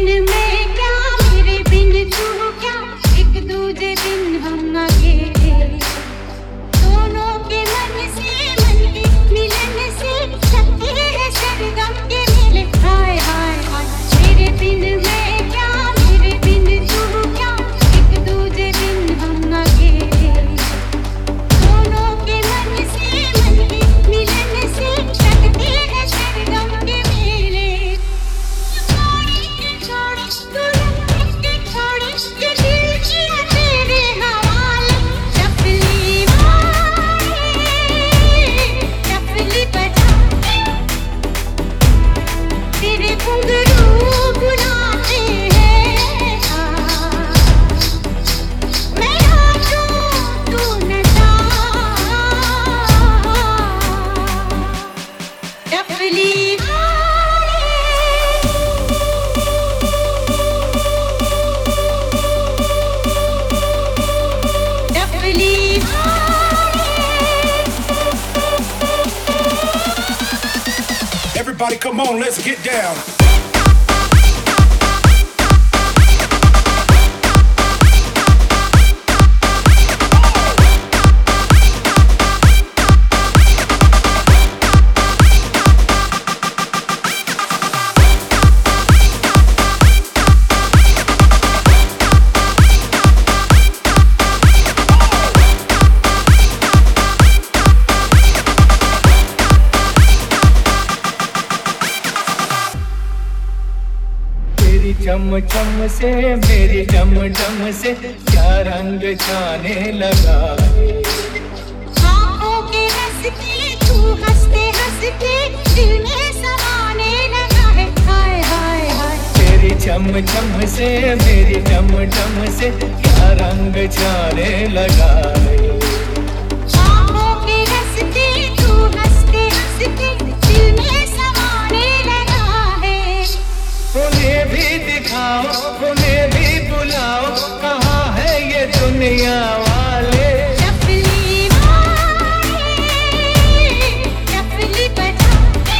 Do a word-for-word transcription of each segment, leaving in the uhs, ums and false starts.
बिन मैं क्या, मेरे बिन तू क्या, एक दूजे बिन हम अकेले। दोनों के मन से मन के मिलन से लगते हैं सरगम के मेले। हाय हाय हाय, मेरे बिन मैं क्या, मेरे बिन तू क्या, एक दूजे बिन हम अकेले। दोनों के मन से मन के मिलन से लगते हैं सरगम के मेले। छोड़ी के छोड़ी तू लग के छोड़ी के दिल किया तेरे हवाले। चपली मारे चपली बजा तेरे घुंघरू बुलाते हैं। मैं नाचूं तू नचा, चपली मारे चपली मारे। Everybody come on, let's get down. तेरी चम चम से मेरी चम चम से क्या रंग छाने लगा है। आँखों के हंसते तू हंसते हंसते दिल में समाने लगा है। हाय हाय हाय, तेरी चम चम से मेरी चम चम से क्या रंग छाने लगा है। आँखों के हंसते तू हंसते हंसते दिल में समाने लगा है। उन्हें भी दिखाओ उन्हें भी बुलाओ, कहाँ है ये दुनिया वाले। चपली मारे चपली बजा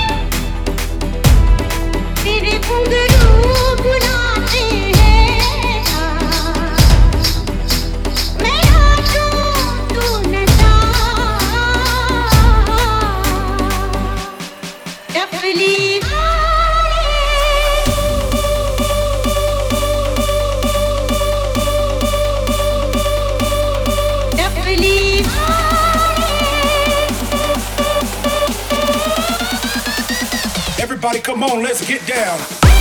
तेरे घुंघरू बुलाते हैं। मैं नाचूं तू नचा, चपली मारे चपली मारे। Everybody come on, let's get down.